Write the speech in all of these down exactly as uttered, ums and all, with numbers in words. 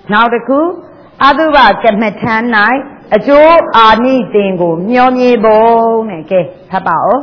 နောက်တစ်ခုအတုပကမ္မထမ်း၌အကျိုးအာနိသင်ကိုမျှော်မြင်ပုံနဲ့ကဲဖတ်ပါဦး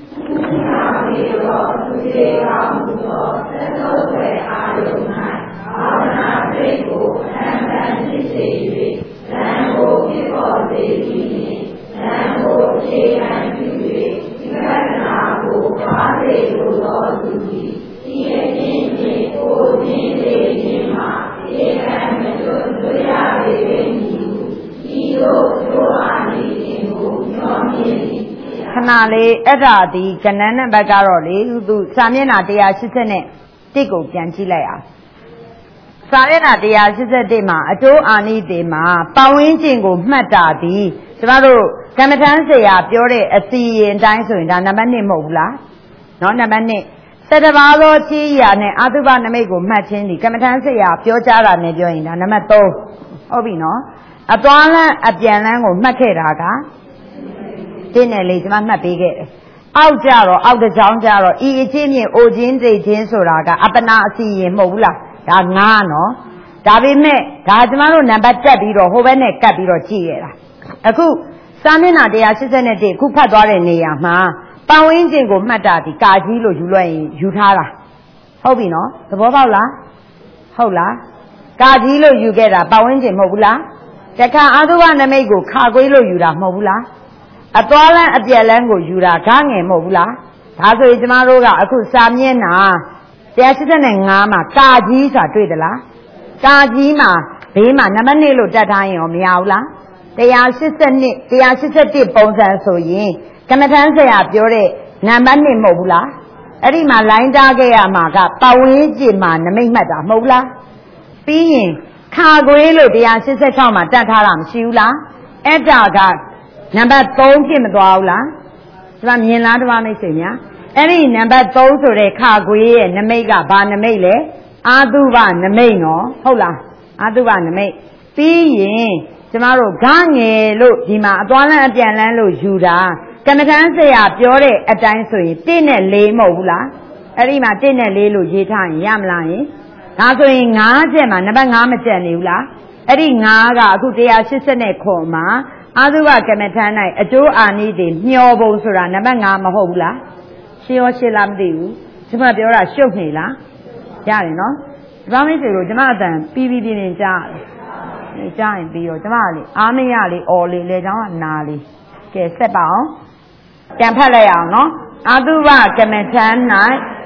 ခဏလေးအဲ့ဒါဒီကဏ္ဍနဲ့ဘက်ကတော့လေသူစာမျက်နှာone eightyနဲ့တစ်ကိုပြန်ကြည့်လိုက်အောင်စာမျက်နှာone eightyမှာအကျိုးအာနိသင်မှာပတ်ဝန်းကျင်ကိုမှတ်တာဒီကျမတို့ကမ္မထမ်းဆရာပြောတဲ့အစီရင်တိုင်းဆိုရင်ဒါနံပါတ်oneမဟုတ်ဘူးလားနော်နံပါတ်oneစတဘာသောချီးရာနဲ့အတုပနမိတ်ကိုမှတ်ခြင်းဒီကမ္မထမ်းဆရာပြောကြားတာနဲ့ပြောရင်ဒါနံပါတ်threeဟုတ်ပြီနော်အသွားလန်းအပြန်လန်းကိုမှတ်ခဲ့တာကတင်းနဲ့လေကျွန်မမှတ်ပေးခဲ့တယ်အောက်ကြတော့အောက်တစ်ကြောင်းကြတော့ဤအချင်းမြင့်အိုချင်းစိတ်ချင်းဆိုတာကအပနာအစီရင်မဟုတ်ဘူးလားဒါငါးနော်ဒါပေမဲ့ဒါကျွန်မတို့နံပါတ်တက်ပြီးတော့ဟိုဘက်နဲ့ကတ်ပြီးတော့ကြည့်ရတာအခုစာမျက်နှာone eighty-oneခုဖတ်သွားတဲ့နေရာမှာပတ်ဝန်းကျင်ကိုမှတ်တာဒီကာကြီးလို့ယူလိုက်ရင်ယူထားတာဟုတ်ပြီနော်သဘောပေါက်လားဟုတ်လားကာကြီးလို့ယူခဲ့တာပတ်ဝန်းကျင်မဟုတ်ဘူးလားတခါအတုပနမိတ်ကိုခါကွေးလို့ယူတာမဟုတ်ဘူးလားအသွားလန်းအပြက်လန်းကိုယူတာဂငယ်မဟုတ်ဘူးလားဒါဆိုရင်ကျမတို့ကအခုစာမျက်နှာone eighty-fiveမှာကာကြီးဆိုတာတွေ့သလားကာကြီးမှာဘေးမှာနံပါတ်twoလို့တက်ထားရင်ရောမရဘူးလားone eighty-two one eighty-oneပုံစံဆိုရင်ကမ္မထမ်းဆရာပြောတဲ့နံပါတ်twoမဟုတ်ဘူးလားအဲ့ဒီမှာလိုင်းတားခဲ့ရမှာကပတ်ဝန်းကျင်မှာနမိတ်မှတ်တာမဟုတ်ဘူးလားပြီးရင်ခါခွေးလို့one eighty-sixမှာတက်ထားတာမရှိဘူးလားအဲ့ဒါကနံပါတ်threeဖြစ်မသွားဘူးလားကျွန်မမြင်လားတပါမိတ်ဆွေများအဲ့ဒီနံပါတ်threeဆိုတဲ့ခါခွေးရဲ့နမိတ်ကဘာနမိတ်လဲအာတုပနမိတ်နော်ဟုတ်လားအာတုပနမိတ်ပြီးရင်ကျမတို့ဂငယ်လို့ဒီမှာအသွားလန်းအပြန်လန်းလို့ယူတာကမ္မထမ်းဆရာပြောတဲ့အတိုင်းဆိုရင်oneနဲ့fourမဟုတ်ဘူးလားအဲ့ဒီမှာoneနဲ့fourလို့ရေးထားရင်ရမလားယင်ဒါဆိုရင်fiveချက်မှာနံပါတ်fiveမကျန်နေဘူးလားအဲ့ဒီfiveကအခုone eighty-sevenမှာအတုပကမ္မထမ်း၌အကျိုးအာနိသင်မျှော်ပုံဆိုတာနံပါတ်fiveမဟုတ်ဘူးလားရှင်းရောရှင်းလားမသိဘူးကျမပြောတာရှုပ်နေလားရတယ်နော်ဒီပေါင်းလေးတွေကိုကျမအတန်ပြီးပြီးပြင်းပြင်းကြားတယ်ကြားရင်ပြီးတော့ကျမကလေအားမရလေအော်လေလေချောင်းကနာလေကဲဆက်ပါအောင်ပြန်ဖတ်လိုက်အောင်နော်အတုပကမ္မထမ်း၌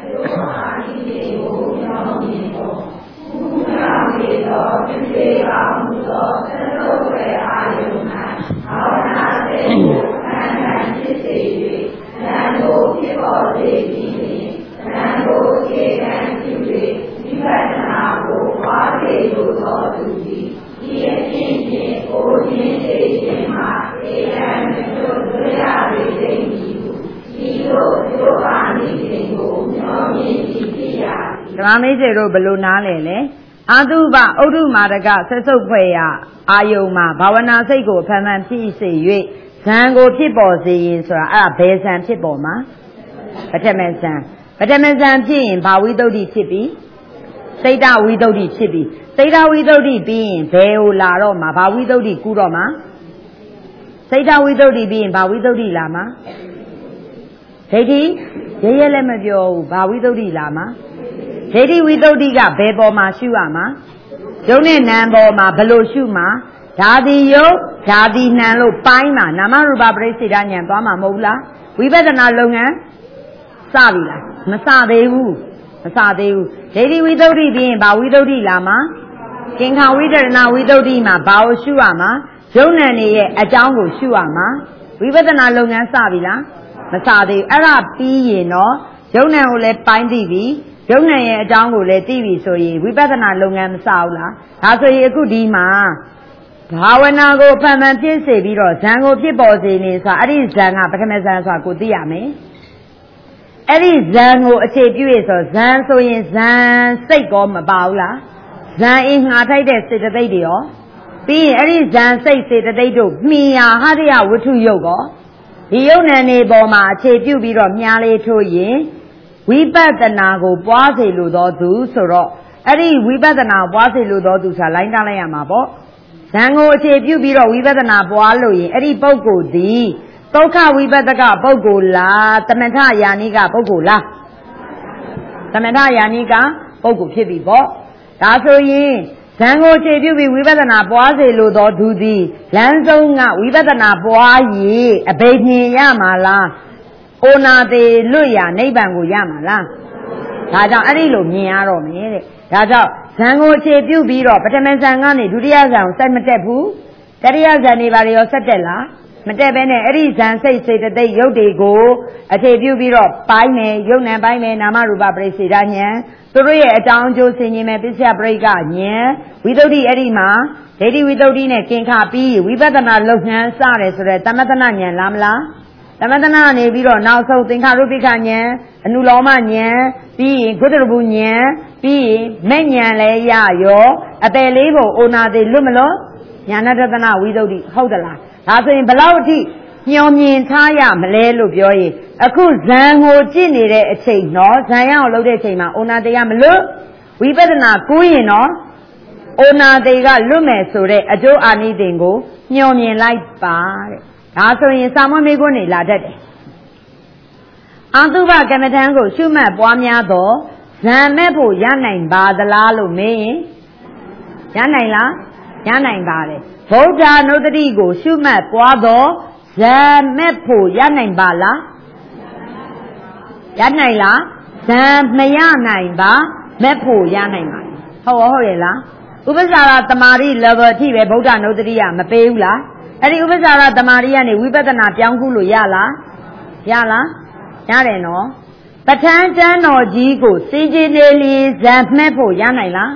ဓမ္မမိတ်ဆွေတို့ဘယ်လိုနားလဲလဲအတုပဥဒ္ဓမာရကဆက်စုပ်ဖွဲ့ရအာယုံမှာဘာဝနာစိတ်ကိုဖန်ဖန်ဖြစ်စေ၍ဇံကိုဖြစ်ပေါ်စေရင်ဆိုတာအဲ့ဒါဘယ်ဇံဖြစ်ပေါ်မှာပထမဇံပထမဇံဖြစ်ရင်ဘာဝိတ္တုဒ္ဓိဖြစ်ပြီစိတ်တဝိတ္တုဒ္ဓိဖြစ်ပြီစိတ်တဝိတ္တုဒ္ဓိပြီးရင်ဘယ်ကိုလာတော့မှာဘာဝိတ္တုဒ္ဓိကူးတော့မှာစိတ်တဝိတ္တုဒ္ဓိပြီးရင်ဘာဝိတ္တုဒ္ဓိလာမှာဒိဋ္ဌိရဲရဲလည်းမပြောဘူးဘာဝိတ္တုဒ္ဓိလာမှာဒိဋ္ဌိဝိတ္တုဒ္ဓိကဘယ်ပေါ်မှာရှုရမှာယုံနဲ့နာမ်ပေါ်မှာဘယ်လိုရှုမှာဓာတိယုတ်ဓာတိနံလို့ပိုင်းမှာနာမရူပပရိစ္ဆေဒဉာဏ်သွားမှာမဟုတ်ဘူးလားဝိပဿနာလုပ်ငန်းစပြီလားမစသေးဘူးမစသေးဘူးဒိဋ္ဌိဝိတ္တုဒ္ဓိပြီးရင်ဘာဝိတ္တုဒ္ဓိလာမှာကင်္ခဝိတရဏဝိတ္တုဒ္ဓိမှာဘာကိုရှုရမှာယုံနဲ့နေရဲ့အကြောင်းကိုရှုရမှာဝိပဿနာလုပ်ငန်းစပြီလားမစသေးဘူးအဲ့ဒါပြီးရင်တော့ယုံနဲ့ကိုလည်းပိုင်းသိပြီယုံနဲ့ရဲ့အကြောင်းကိုလည်းသိပြီဆိုရင်ဝိပဿနာလုပ်ငန်းမစဘူးလားဒါဆိုရင်အခုဒီမှာဘာဝနာကိုဖန်ဖန်ဖြစ်စေပြီးတော့ဇံကိုဖြစ်ပေါ်စေနေဆိုတာအဲ့ဒီဇံကပထမဇံဆိုတာကိုသိရမယ်အဲ့ဒီဇံကိုအခြေပြုရဆိုဇံဆိုရင်ဇံစိတ်ကောမပါဘူးလားဇံအင်းငှာထိုက်တဲ့စေတသိက်တွေရောပြီးရင်အဲ့ဒီဇံစိတ်စေတသိက်တို့မှီယာဟရိယဝတ္ထုယုတ်ကောဒီယုတ်နံနေပေါ်မှာအခြေပြုပြီးတော့မြားလေးထိုးရင်ဝိပဿနာကိုပွားစေလိုသောသူဆိုတော့အဲ့ဒီဝိပဿနာပွားစေလို့တော့သူဆိုတာလိုင်းတားလိုက်ရမှာပေါ့ဇံကိုအခြေပြုပြီးတော့ဝိပဿနာပွားလို့ရင်အဲ့ဒီပုဂ္ဂိုလ်သည်ဒုက္ခဝိပဿကပုဂ္ဂိုလ်လားသမထယာနိကပုဂ္ဂိုလ်လားသမထယာနိကပုဂ္ဂိုလ်ဖြစ်ပြီပေါ့ဒါဆိုရင်ဇံကိုအခြေပြုပြီးဝိပဿနာပွားစေလို့တော့သူသည်လမ်းဆုံးကဝိပဿနာပွားရည်အဘိညာဉ်ရမှာလားအိုနာသေးလွတ်ရနိဗ္ဗာန်ကိုရမှာလားဒါကြောင့်အဲ့ဒီလိုမြင်ရတော့မယ်တဲ့ဒါကြောင့်ဇံကိုအခြေပြုပြီးတော့ပထမဇံကနေဒုတိယဇံကိုဆက်မတက်ဘူးတတိယဇံနေပါလေရောဆက်တက်လားမတက်ဘဲနဲ့အဲ့ဒီဇံစိတ်စေတသိက်ရုပ်တွေကိုအခြေပြုပြီးတော့ပိုင်းမယ်ရုပ်နဲ့ပိုင်းမယ်နာမရူပပရိစ္ဆေဒဉာဏ်သူတို့ရဲ့အကြောင်းအကျိုးဆင်ခြင်မယ်ပစ္စယပရိက္ခဉာဏ်ဝိသုဒ္ဓိအဲ့ဒီမှာဒိဋ္ဌိဝိသုဒ္ဓိနဲ့ကင်ခပြီးဝိပဿနာလုပ်ငန်းစတယ်ဆိုတော့သမထနာဉာဏ်လားမလားသမထနာနေပြီးတော့နောက်ဆုံးသင်္ခါရုပ္ပခဉာဏ်အနုလောမဉာဏ်ပြီးရင်ဂုတ္တရပုဉာဏ်ပြီးရင်မဲ့ဉာဏ်လည်းရရောအပယ်လေးပုံအိုနာသေးလွတ်မလို့ဉာဏတတနာဝိသုဒ္ဓိဟုတ်သလားဒါဆိုရင်ဘယ်လောက်အထိညှော်မြင်ထားရမလဲလို့ပြောရင်အခုဇံကိုကြည့်နေတဲ့အချိန်နော်ဇံရအောင်လုပ်တဲ့အချိန်မှာအိုနာသေးကမလွတ်ဝိပဿနာကူးရင်နော်အိုနာသေးကလွတ်မယ်ဆိုတဲ့အကျိုးအာနိသင်ကိုညှော်မြင်လိုက်ပါတဲ့ဒါဆိုရင်စာမမေးခွန်းနေလာတတ်တယ်အာသုဘကမ္မထံကိုရှုမှတ်ပွားများတော့ဇံမဲ့ဖို့ရနိုင်ပါသလားလို့မေးရင်ရနိုင်လားရနိုင်ပါတယ်ဗုဒ္ဓနုတ္တိကိုရှုမှတ်ပွားတော့ဇံမဲ့ဖို့ရနိုင်ပါလားရနိုင်လားဇံမရနိုင်ပါမဲ့ဖို့ရနိုင်ပါဟုတ်ဟုတ်ရဲ့လားဥပ္ပစာရတမာရီ level အထိပဲဗုဒ္ဓနုတ္တိကမပေးဘူးလားအဲ့ဒီဥပ္ပစာရတမာရီကနေဝိပဿနာပြောင်းခုလို့ရလားရလားရတယ်နော်ပဋ္ဌာန်းကျမ်းတော်ကြီးကိုစီကြည်နေလီဇံမှတ်ဖို့ရနိုင်လား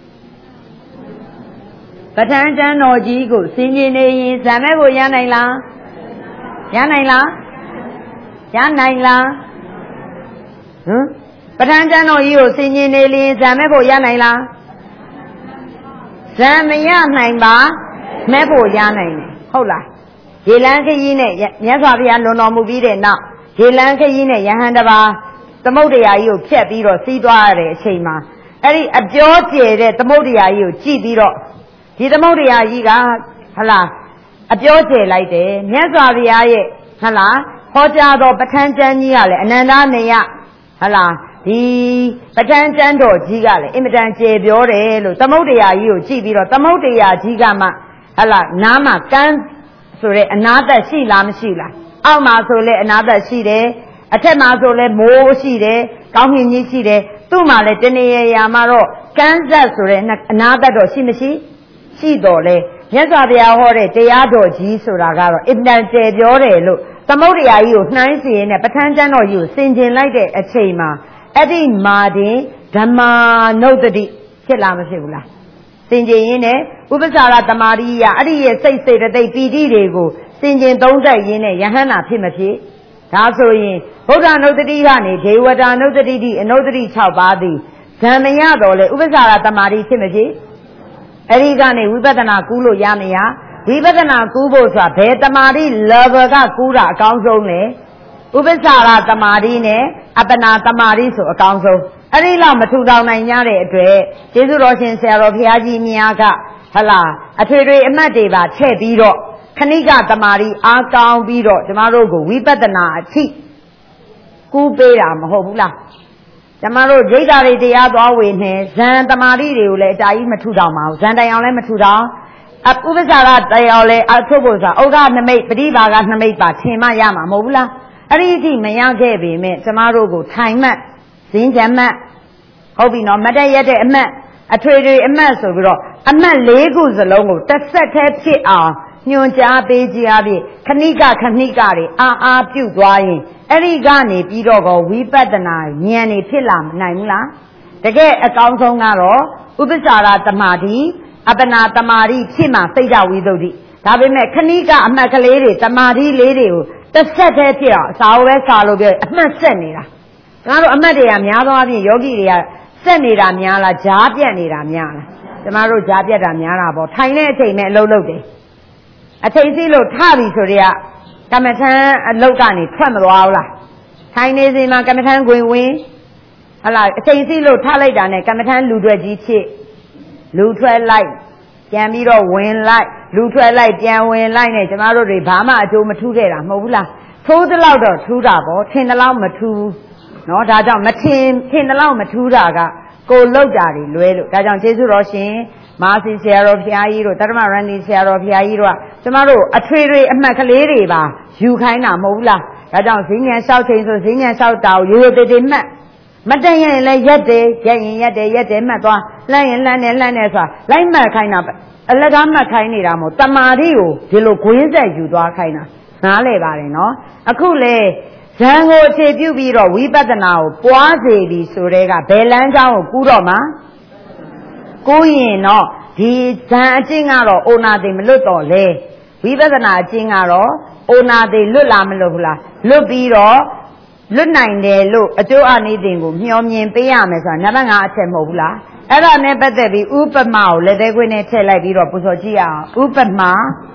ပဋ္ဌာန်းကျမ်းတော်ကြီးကိုစီကြည်နေရင်ဇံမဲ့ဖို့ရနိုင်လားရနိုင်လားရနိုင်လားဟမ်ပဋ္ဌာန်းကျမ်းတော်ကြီးကိုစီကြည်နေလီဇံမဲ့ဖို့ရနိုင်လားဇံမရနိုင်ပါမဲ့ဖို့ရနိုင်တယ်ဟုတ်လားရေလန်းခရီးနဲ့မြတ်စွာဘုရားလွန်တော်မူပြီးတဲ့နောက်ရေလန်းခရီးနဲ့ယဟန်တပါသမုဒ္ဒရာကြီးကိုဖြတ်ပြီးတော့စီးသွားရတဲ့အချိန်မှာအဲ့ဒီအပြောကျယ်တဲ့သမုဒ္ဒရာကြီးကိုကြည့်ပြီးတော့ဒီသမုဒ္ဒရာကြီးကဟလာအပြောကျယ်လိုက်တယ်မြတ်စွာဘုရားရဲ့ဟလာဟောကြားတော်ပဋ္ဌာန်းကျမ်းကြီးကလည်းအနန္တနေယဟလာဒီပဋ္ဌာန်းကျမ်းတော်ကြီးကလည်းအင်မတန်ကျယ်ပြောတယ်လို့သမုဒ္ဒရာကြီးကိုကြည့်ပြီးတော့သမုဒ္ဒရာကြီးကမှဟလာနားမှာကန်းဆိုတဲ့အနာသက်ရှိလားမရှိလားအောက်မှာဆိုလဲအနာသက်ရှိတယ်အထက်မှာဆိုလဲမိုးရှိတယ်ကောင်းကင်ကြီးရှိတယ်သူ့မှာလဲတနေရာမှာတော့ကန်းဆက်ဆိုတဲ့အနာသက်တော့ရှိမရှိရှိတော်လဲမြတ်စွာဘုရားဟောတဲ့တရားတော်ကြီးဆိုတာကတော့အင်တန်ကျယ်ပြောတယ်လို့သမုဒ္ဒရာကြီးကိုနှိုင်းစီရင်နဲ့ပဋ္ဌာန်းကျမ်းတော်ကြီးကိုဆင်ခြင်လိုက်တဲ့အချိန်မှာအဲ့ဒီမာတင်ဓမ္မာနုတ္တိဖြစ်လားမဖြစ်ဘူးလားစင်ကြင်ရင်းနဲ့ဥပ္ပစာရတမာရိယအဲ့ဒီရဲ့စိတ်စေတသိက်ပီတိတွေကိုစင်ကြင်သုံးသက်ရင်းနဲ့ယဟန္တာဖြစ်မဖြစ်ဒါဆိုရင်ဗုဒ္ဓနုတ္တိကနေဒေဝတာနုတ္တိတိအနုတ္တိ၆ပါးသည်ဇံမရတော်လေဥပ္ပစာရတမာရိဖြစ်မဖြစ်အဲ့ဒီကနေဝိပဿနာကူးလို့ရမရဝိပဿနာကူးဖို့ဆိုတာဘယ်တမာရိ level ကကူးတာအကောင်းဆုံးလဲဥပ္ပစာရတမာရိနဲ့အပနာတမာရိဆိုအကောင်းဆုံးအဲ့ဒီလောက်မထူထောင်နိုင်ကြတဲ့အတွက်ကျေးဇူးတော်ရှင်ဆရာတော်ဘုရားကြီးများကဟလာအထွေထွေအမှတ်တွေပါထည့်ပြီးတော့ခဏိကတမာရီအားကောင်းပြီးတော့ကျမတို့ကိုဝိပဿနာအထိကူးပေးတာမဟုတ်ဘူးလားကျမတို့ဒိဋ္ဌာတွေတရားသွားဝေနေဇံတမာရီတွေကိုလည်းအတားကြီးမထူထောင်ပါဘူးဇံတိုင်အောင်လည်းမထူထောင်အဥပ္ပစာရတရားလည်းအထုတ်ဖို့ဆိုတာဥက္ကနမိတ်ပฏิဘာကနမိတ်ပါထင်မှရမှာမဟုတ်ဘူးလားအဲ့ဒီအထိမရခဲ့ပေမဲ့ကျမတို့ကိုထိုင်မှတ်ဇင်းချမ်းမှတ်ဟုတ်ပြီနော်မတ်တရက်တဲ့အမှတ်အထွေထွေအမှတ်ဆိုပြီးတော့အမှတ်လေးခုစလုံးကိုတစ်ဆက်တည်းဖြစ်အောင်ညွှန်ကြားပေးကြရပြီခဏိကခဏိကတွေအာအာပြုတ်သွားရင်အဲ့ဒီကနေပြီးတော့ကောဝိပဿနာဉာဏ်နေဖြစ်လာမနိုင်ဘူးလားတကယ်အကောင်းဆုံးကတော့ဥပ္ပစာရတမာတိအပနာတမာတိဖြစ်မှစိတ်ဓာဝိသုဒ္ဓိဒါပေမဲ့ခဏိကအမှတ်ကလေးတွေတမာတိလေးတွေကိုတစ်ဆက်တည်းဖြစ်အောင်စာဝဲစာလို့ပြောအမှတ်ဆက်နေတာငါတို့အမှတ်တွေကများသောအားဖြင့်ယောဂီတွေကဆက်နေတာများလားဂျားပြတ်နေတာများလားကျမတို့ဂျားပြတ်တာများတာပေါ့ထိုင်တဲ့အချိန်နဲ့အလုပ်လုပ်တယ်အချိန်စီလို့ထပြီဆိုတော့ကမ္မထံအလုပ်ကနေထွက်မသွားဘူးလားထိုင်နေစဉ်မှာကမ္မထံခွင်ဝင်ဟလာအချိန်စီလို့ထားလိုက်တာနဲ့ကမ္မထမ်းလူတွေကြီးချစ်လူထွက်လိုက်ပြန်ပြီးတော့ဝင်လိုက်လူထွက်လိုက်ပြန်ဝင်လိုက်နဲ့ကျမတို့တွေဘာမှအကျိုးမထူးခဲ့တာမဟုတ်ဘူးလားထိုးသလောက်တော့ထူးတာပေါ့ထင်သလောက်မထူးနော်ဒါကြောင့်မထင်ထင်သလောက်မထူးတာကကိုလောက်တာတွေလွဲလို့ဒါကြောင့်ကျေးဇူးတော်ရှင်မာစီဆရာတော်ဘုရားကြီးတို့တတ္တမရန်ဒီဆရာတော်ဘုရားကြီးတို့ကကျမတို့အထွေထွေအမှတ်ကလေးတွေပါယူခိုင်းတာမဟုတ်ဘူးလားဒါကြောင့်ဈဉ္ဉံလျှောက်ချိန်ဆိုဈဉ္ဉံလျှောက်တာကိုရိုးရိုးသေးသေးမှတ်မတည့်ရင်လည်းရက်တယ်ရက်ရင်ရက်တယ်ရက်တယ်မှတ်သွားလှမ်းရင်လှမ်းတယ်လှမ်းတယ်ဆိုတာလိုက်မှတ်ခိုင်းတာအလကားမှတ်ခိုင်းနေတာမဟုတ်တမာတိကိုဒီလိုဂွင်းဆက်ယူသွားခိုင်းတာနားလဲပါတယ်နော်အခုလေဇံကိုအခြေပြုပြီးတော့ဝိပဿနာကိုပွားစေပြီဆိုတဲ့ကဘယ်လမ်းကြောင်းကိုကူးတော့မှာကူးရင်တော့ဒီဇံအကျင့်ကတော့အိုနာသိမလွတ်တော့လေဝိပဿနာအကျင့်ကတော့အိုနာသိလွတ်လာမလို့ဘူးလားလွတ်ပြီးတော့လွတ်နိုင်တယ်လို့အကျိုးအနိသင်ကိုမျှော်မြင်ပေးရမယ်ဆိုတာနံပါတ်၅အချက်မဟုတ်ဘူးလားအဲ့ဒါနဲ့ပတ်သက်ပြီးဥပမာကိုလက်သေးခွင်းနဲ့ထည့်လိုက်ပြီးတော့ပူဇော်ကြည့်ရအောင်ဥပမာ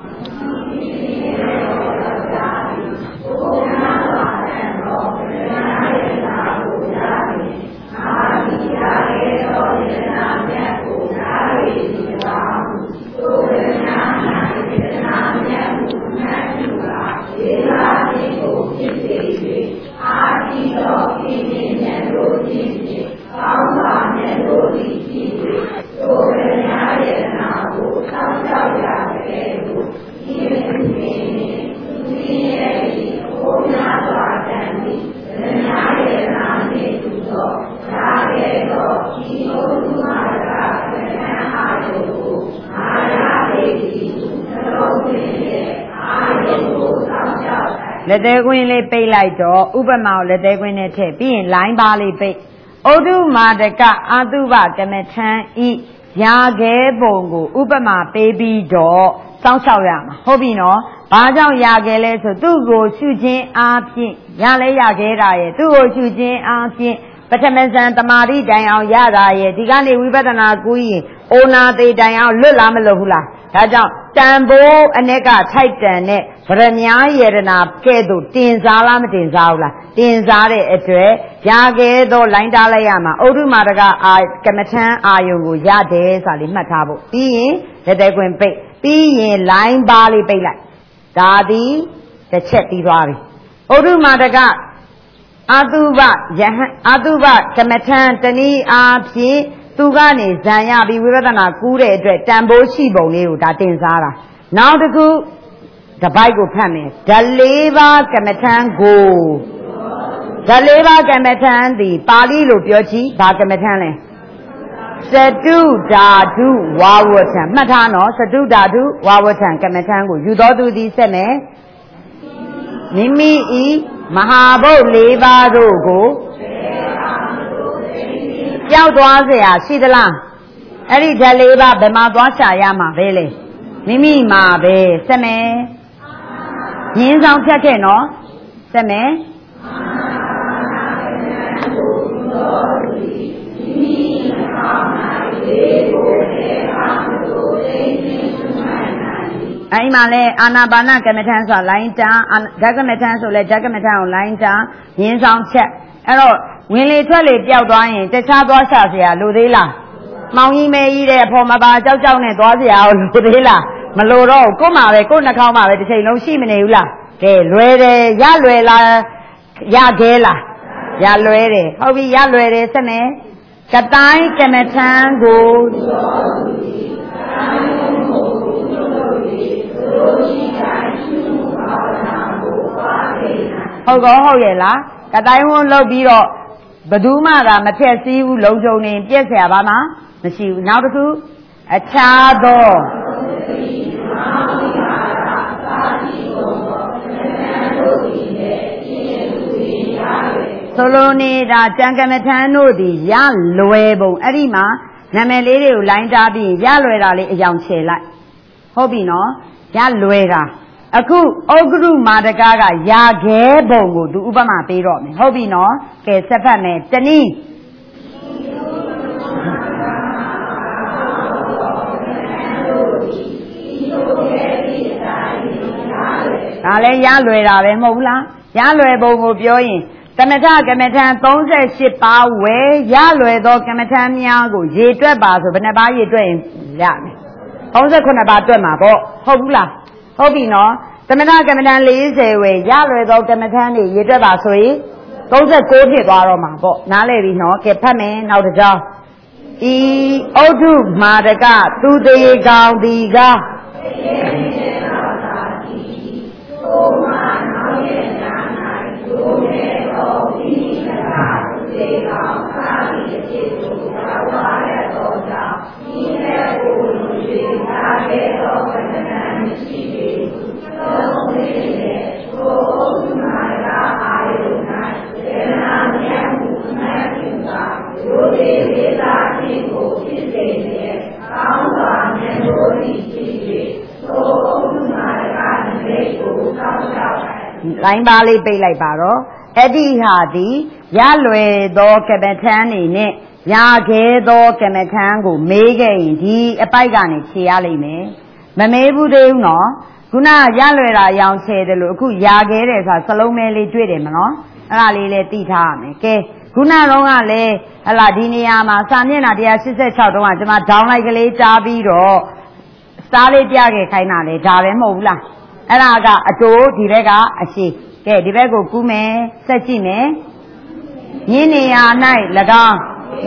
လက်သေးခွင်းလေးပိတ်လိုက်တော့ဥပမာကိုလက်သေးခွင်းနဲ့ထည့်ပြီးရင်လိုင်းပါလေးပိတ်ဩဒုမာတကအာတုဘကမထံဤရာခဲပုံကိုဥပမာပေးပြီးတော့စောင့်ရှောက်ရမှာဟုတ်ပြီနော်ဘာကြောင့်ရာခဲလဲဆိုသူ့ကိုရှုခြင်းအားဖြင့်ရလဲရခဲတာရဲ့သူ့ကိုရှုခြင်းအားဖြင့်ပထမဇန်တမာတိတိုင်အောင်ရတာရဲ့ဒီကနေဝိပဿနာကူးရင်အိုနာသိတိုင်အောင်လွတ်လာမလို့ဘူးလားဒါကြောင့်တန်ဖိုးအ ਨੇ ကထိုက်တန်တဲ့ဗရမ ्या ယေရနာကဲ့သို့တင်စားလားမတင်စားဘူးလားတင်စားတဲ့အတွက်ရခဲ့တော့လိုင်းတားလိုက်ရမှာဩဒုမာတကအာကမ္မထံအာယုံကိုရတယ်ဆိုတာလေးမှတ်ထားဖို့ပြီးရင်လက်သေးခွင်ပိတ်ပြီးရင်လိုင်းပါလေးပိတ်လိုက်ဒါသည်တစ်ချက်ပြီးသွားပြီဩဒုမာတကအာတုဘယဟန်အာတုဘကမ္မထံတနည်းအားဖြင့်သူကနေဇံရပြီးဝိပဿနာကူးတဲ့အတွက်တန်ဖိုးရှိပုံလေးကိုဒါတင်စားတာနောက်တစ်ခုတပိုက်ကိုဖတ်မယ်ဓလေးပါးကမ္မထံကိုဓလေးပါးကမ္မထံသည်ပါဠိလိုပြောကြည့်ဘာကမ္မထံလဲစတုဓာတုဝါဝထံမှတ်ထားနော်စတုဓာတုဝါဝထံကမ္မထံကိုယူတော်သူသည်ဆက်မယ်မိမိဤမဟာဘုတ်လေးပါးတို့ကိုကြောက်သွားเสียရှိသလားအဲ့ဒီဓာတ်လေးပါဘယ်မှာသွားရှာရမှာပဲလေမိမိမှာပဲဆက်မယ်ရင်းဆောင်ဖြတ်ခဲ့နော်ဆက်မယ်အဲ့မှာလဲအာနာပါနကမ္မထံဆိုတာလိုင်းတာဓာတ်ကမ္မထံဆိုလဲဓာတ်ကမ္မထံကိုလိုင်းတာရင်းဆောင်ချက်အဲ့တော့ဝင်လေထွက်လေပျောက်သွားရင်တခြားသွားရှာเสียလိုသေးလားမောင်ကြီးမဲကြီးတဲ့အဖော်မပါကြောက်ကြောက်နဲ့သွားเสียအောင်လိုသေးလားမလိုတော့ကို့မှာပဲကို့နှာခေါင်းမှာပဲတစ်ချိန်လုံးရှိမနေဘူးလားကဲလွယ်တယ်ရလွယ်လားရခဲလားရလွယ်တယ်ဟုတ်ပြီရလွယ်တယ်ဆက်မယ်ကတိုင်းကမ္မထံကိုဟုတ်ကောဟုတ်ရဲ့လားကတိုင်းဝန်းလုပ်ပြီးတော့ဘယ်သူမှသာမဖြက်စည်းဘူးလုံခြုံနေပြက်เสียပါမှာမရှိဘူးနောက်တစ်ခုအခြားသောဆိုလိုနေတာကြံကမ္မထံတို့သည်ရလွယ်ပုံအဲ့ဒီမှာနာမည်လေးတွေကိုလိုင်းတားပြီးရလွယ်တာလေးအယောင်ချေလိုက်ဟုတ်ပြီနော်ရလွယ်တာအခုဩဂရုမာတကားကရာခဲပုံကိုသူဥပမာပေးတော့မယ်ဟုတ်ပြီနော်ကဲဆက်ဖတ်မယ်တနည်းဒါလည်းရလွယ်တာပဲမဟုတ်ဘူးလားရလွယ်ပုံကိုပြောရင်ကမ္မထကမ္မထံသုံးဆယ်ရှစ်ပါးဝယ်ရလွယ်သောကမ္မထံများကိုရေတွက်ပါဆိုဘယ်နှပါးရေတွက်ရင်ရမယ်သုံးဆယ်ခုနှစ်ပါးတွက်မှာပေါ့ဟုတ်ဘူးလားဟုတ်ပြီနော်ကမ္မထကမ္မထံလေးဆယ်ဝယ်ရလွယ်သောကမ္မထံတွေရေတွက်ပါဆိုရင်သုံးဆယ်ကိုးဖြစ်သွားတော့မှာပေါ့နားလည်ပြီနော်ကဲဖတ်မယ်နောက်တစ်ကြောင်းဤဩဒုမာဒကသူတေကောင်ဒီကလိုင်းပါလေးပိတ်လိုက်ပါတော့အတိဟာသည်ရလွယ်သောကမ္မထံနေနဲ့ရခဲ့သောကမ္မထံကိုမေးခဲ့ရင်ဒီအပိုက်ကနေခြေရလိမ့်မယ်မမေးဘူးသေးဘူးနော်ခုနရလွယ်တာရောင်ချဲတယ်လို့အခုရခဲ့တယ်ဆိုတာစလုံးမဲလေးတွေ့တယ်မနော်အဲ့ဒါလေးလည်းသိထားရမယ်ကဲခုနတော့ကလည်းဟလာဒီနေရာမှာစာမျက်နှာone eighty-sixတုန်းကကျွန်မဒေါင်းလိုက်ကလေးကြားပြီးတော့စတားလေးပြခဲ့ခိုင်းတာလေဒါပဲမဟုတ်ဘူးလားအဲ့ဒါကအတိုးဒီဘက်ကအရှိကဲဒီဘက်ကိုကူးမယ်ဆက်ကြည့်မယ်ညင်းနေရာ၌၎င်း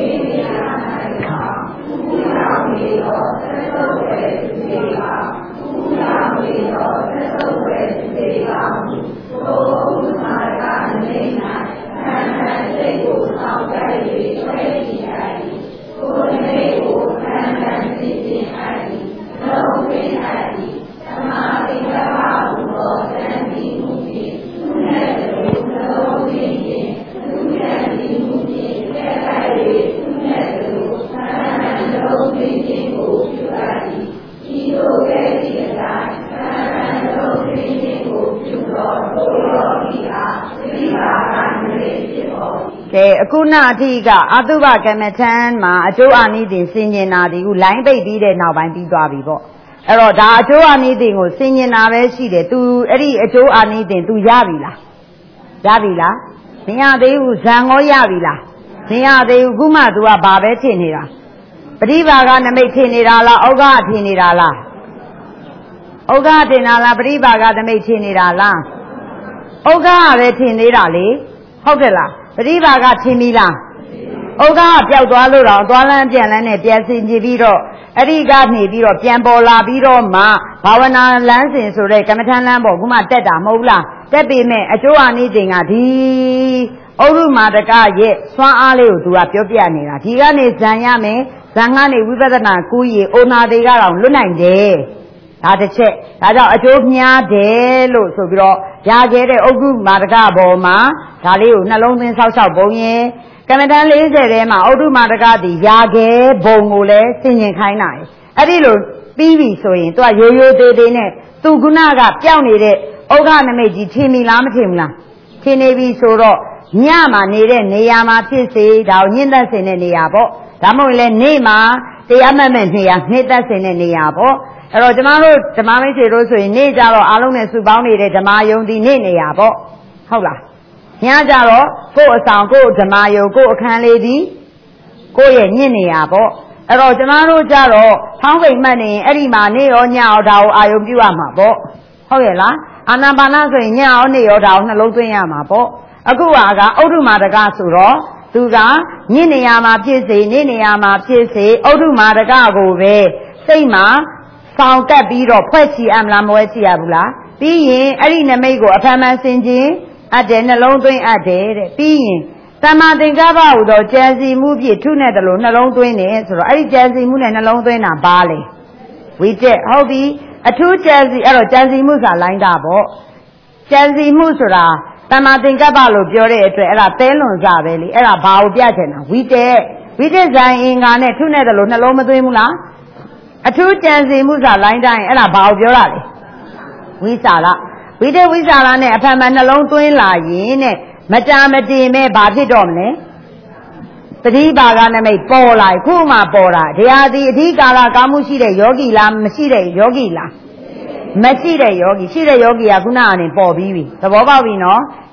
ကဲအခုနအထိကအတုပကမ္မထံမှာအကျိုးအာနိသင်ဆင်ញင်တာဒီခုလိုင်းပိတ်ပြီးတဲ့နောက်ပိုင်းပြီးသွားပြီပေါ့အဲ့တော့ဒါအကျိုးအာနိသင်ကိုဆင်ញင်တာပဲရှိတယ် तू အဲ့ဒီအကျိုးအာနိသင် तू ရပြီလားရပြီလားမရသေးဘူးဇံရောရပြီလားမရသေးဘူးခုမှ तू ကဘာပဲထင်နေတာပရိပါကနမိတ်ထင်နေတာလားဩဃထင်နေတာလားဩဃထင်တာလားပရိပါကနမိတ်ထင်နေတာလားဩဃပဲထင်သေးတာလေဟုတ်တယ်လားပရိပါကထင်ပြီလားဩဃပျောက်သွားလို့တော့သွားလန်းပြန်လန်းနဲ့ပြန်စင်ကြည့်ပြီးတော့အဲ့ဒီကနေပြီးတော့ပြန်ပေါ်လာပြီးတော့မှဘာဝနာလမ်းစဉ်ဆိုတဲ့ကမ္မထလမ်းပေါ်ခုမှတက်တာမဟုတ်လားတက်ပေမဲ့အကျိုးအာနိသင်ကဒီဩရုမာတကရဲ့စွမ်းအားလေးကိုသူကပြောပြနေတာဒီကနေဇံရမယ်ဇံကနေဝိပဿနာကူးရင်ဩနာသေးကတော့လွတ်နိုင်တယ်ဒါတစ်ချက်ဒါကြောင့်အကျိုးများတယ်လို့ဆိုပြီးတော့ရခဲ့တဲ့ဩရုမာတကဘောမှာဒါလေးကိုနှလုံးသွင်းဆောက်ရှောက်ပုံရင်ကမ္မထံ၄၀ထဲမှာဩရုမာတကတိရခဲ့ဘုံကိုလည်းဆင်ញင်ခိုင်းတာအဲ့ဒီလိုပြီးပြီဆိုရင်သူကရိုးရိုးသေးသေးနဲ့သူခုနကပျောက်နေတဲ့ဩဃနမိတ်ကြီးထင်ပြီလားမထင်ဘူးလားထင်နေပြီဆိုတော့ညမှာနေတဲ့နေရာမှာဖြစ်စေဒါကိုညှင်းသက်စင်တဲ့နေရာပေါ့ဒါမှမဟုတ်လေနေ့မှာတရားမှတ်မဲ့နေရာနှိမ့်သက်စင်တဲ့နေရာပေါ့အဲ့တော့ကျမတို့ဓမ္မမိတ်ဆွေတို့ဆိုရင်နေ့ကြတော့အားလုံးနဲ့စုပေါင်းနေတဲ့ဓမ္မယုံဒီနေ့နေရာပေါ့ဟုတ်လားညကြတော့ကိုယ့်အဆောင်ကိုယ့်ဓမ္မယုံကိုယ့်အခန်းလေးဒီကိုယ့်ရဲ့ညစ်နေရာပေါ့အဲ့တော့ကျမတို့ကြတော့ဖောင်းပိန်မှတ်နေရင်အဲ့ဒီမှာနေ့ရောညရောဒါကိုအာယုံပြုရမှာပေါ့ဟုတ်ရဲ့လားအာနာပါနဆိုရင်ညရောနေ့ရောဒါကိုနှလုံးသွင်းရမှာပေါ့အခုကကဩဒုမာတကဆိုတော့သူကညစ်နေရာမှာဖြစ်စေနေ့နေရာမှာဖြစ်စေဩဒုမာတကကိုပဲစိတ်မှာဆောင်တက်ပြီးတော့ဖွဲ့ချီအမလားမဝဲချီရဘူးလားပြီးရင်အဲ့ဒီနမိတ်ကိုအဖမ်းမှန်ဆင်ခြင်းအပ်တယ်နှလုံးသွင်းအပ်တယ်တဲ့ပြီးရင်သမ္မာသင်္ကပ္ပဟူသောကြံစီမှုဖြင့်ထုနဲ့တလို့နှလုံးသွင်းတယ်ဆိုတော့အဲ့ဒီကြံစီမှုနဲ့နှလုံးသွင်းတာဘာလဲဝိတက်ဟုတ်ပြီအထူးကြံစီအဲ့တော့ကြံစီမှုဆိုတာလိုင်းတာပေါ့ကြံစီမှုဆိုတာသမ္မာသင်္ကပ္ပလို့ပြောတဲ့အတွက်အဲ့ဒါသဲလွန်စားပဲလေအဲ့ဒါဘာကိုပြချင်တာဝိတက်ဝိတက်ဇိုင်အင်္ဂါနဲ့ထုနဲ့တလို့နှလုံးမသွင်းဘူးလားအထူးကြံစီမှုဆိုတာလိုင်းတိုင်းအဲ့ဒါဘာကိုပြောတာလဲဝိစာလဝိတက်ဝိစာလနဲ့အဖန်မှနှလုံးသွင်းလာရင်တဲ့မကြာမတင်မဲ့ဘာဖြစ်တော့မလဲပရိပါကနမိတ်ပေါ်လာခုမှပေါ်တာတရားဒီအဓိကာလကာမှုရှိတဲ့ယောဂီလားမရှိတဲ့ယောဂီလားမရှိတဲ့ယောဂီရှိတဲ့ယောဂီကခုနကနေပေါ်ပြီးပြီသဘောပေါက်ပြီနော်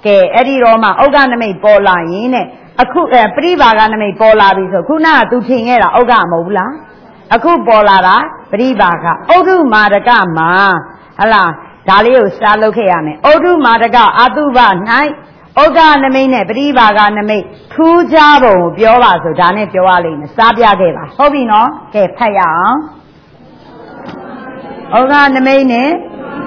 ကဲအဲ့ဒီတော့မှဥက္ကနမိတ်ပေါ်လာရင်တဲ့အခုအဲပရိဘာကနမိတ်ပေါ်လာပြီဆိုခုနကသူထင်ခဲ့တာဥက္ကမဟုတ်ဘူးလားအခုပေါ်လာတာပရိဘာကဩဒုမာဒကမှာဟလားဒါလေးကိုစားလုပ်ခဲ့ရမယ်ဩဒုမာဒကအတုပ၌ဥက္ကနမိတ်နဲ့ပရိဘာကနမိတ်ထူးခြားပုံကိုပြောပါဆိုဒါနဲ့ပြောရလိမ့်မယ်စားပြခဲ့ပါဟုတ်ပြီနော်ကဲဖတ်ရအောင်ဥက္ကနမိတ်နဲ့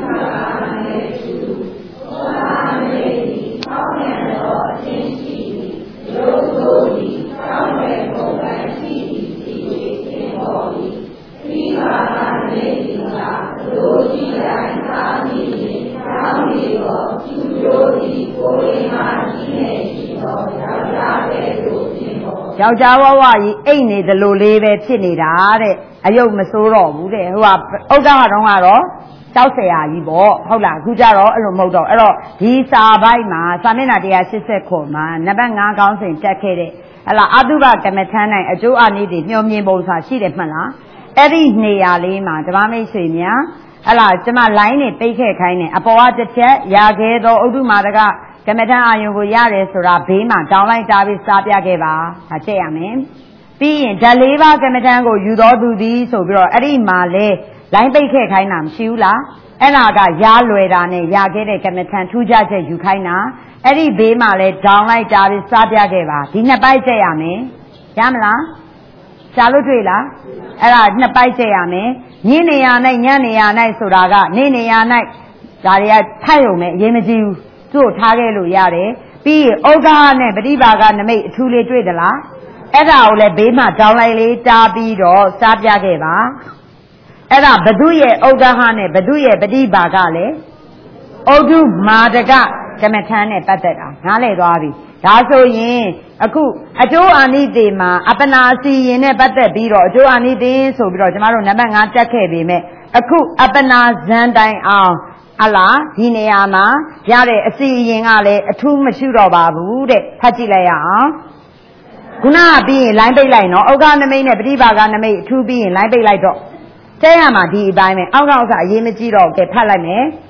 ယောက်ျားဝဝကြီးအိတ်နေတယ်လို့လေးပဲဖြစ်နေတာတဲ့အယုတ်မစိုးတော့ဘူးတဲ့ဟိုကဥက္ကကတော့ကတော့ကြောက်เสียကြီးပေါ့ဟုတ်လားအခုကျတော့အဲ့လိုမဟုတ်တော့အဲ့တော့ဒီစာပိုက်မှာစာမျက်နှာone eightyမှာနံပါတ်fiveခေါင်းစဉ်တက်ခဲ့တဲ့ဟလာအတုပကမ္မထမ်းနိုင်အကျိုးအနည်းတွေညှို့မြင်ပုံစာရှိတယ်မှတ်လားအဲ့ဒီနေရာလေးမှာဓမ္မမိတ်ဆွေများဟလာကျမ line နေပိတ်ခဲ့ခိုင်းတယ်အပေါ်ကတစ်ချက်ရာခဲသောဥဒ္ဓမာတကကမ္မထမ်းအာယုံကိုရတယ်ဆိုတာဘေးမှာတောင်းလိုက်တာပြီးစားပြခဲ့ပါဒါချက်ရမယ်ပြီးရင်ဓာတ်လေးပါးကမ္မထမ်းကိုယူတော်သူသည်ဆိုပြီးတော့အဲ့ဒီမှာလဲလိုင်းပိတ်ခဲ့ခိုင်းတာမရှိဘူးလားအဲ့ဒါကရာလွယ်တာနဲ့ရာခဲ့တဲ့ကမ္မထမ်းထူးခြားချက်ယူခိုင်းတာအဲ့ဒီဘေးမှာလဲတောင်းလိုက်တာပြီးစားပြခဲ့ပါဒီနှစ်ပိုက်ချက်ရမယ်ရမလားရှားလို့တွေ့လားအဲ့ဒါနှစ်ပိုက်ချက်ရမယ်ညနေရ၌ညနေရ၌ဆိုတာကနေနေရ၌ဒါတွေကထိုက်ရုံနဲ့အရေးမကြီးဘူးသူ့ကိုထားခဲ့လို့ရတယ်ပြီးရင်ဥက္ကနဲ့ပฏิဘာကနမိတ်အထူးလေးတွေ့သလားအဲ့ဒါကိုလည်းဘေးမှာတောင်းလိုက်လေးတားပြီးတော့စားပြခဲ့ပါအဲ့ဒါဘသူရဲ့ဥက္ကဟနဲ့ဘသူရဲ့ပฏิဘာကလည်းဩဒုမာဒကကမ္မထမ်းနဲ့ပတ်သက်တာနားလည်သွားပြီဒါဆိုရင်အခုအကျိုးအာနိသင်မှာအပနာစီရင်နဲ့ပတ်သက်ပြီးတော့အကျိုးအာနိသင်ဆိုပြီးတော့ကျမတို့နံပါတ်fiveတက်ခဲ့ပေမဲ့အခုအပနာဇန်တိုင်အောင်အလားဒီနေရာမှာရတဲ့အစီအရင်ကလည်းအထူးမရှိတော့ပါဘူးတဲ့ဖတ်ကြည့်လိုက်ရအောင်ခုနကပြီးရင် line ပိတ်လိုက်နော်ဥက္ကနမိတ်နဲ့ပฏิဘာကနမိတ်အထူးပြီးရင် line ပိတ်လိုက်တော့ကျဲရမှာဒီအပိုင်းပဲအောက်ကဥစ္စာအရေးမကြီးတော့ကဲဖတ်လိုက်မယ်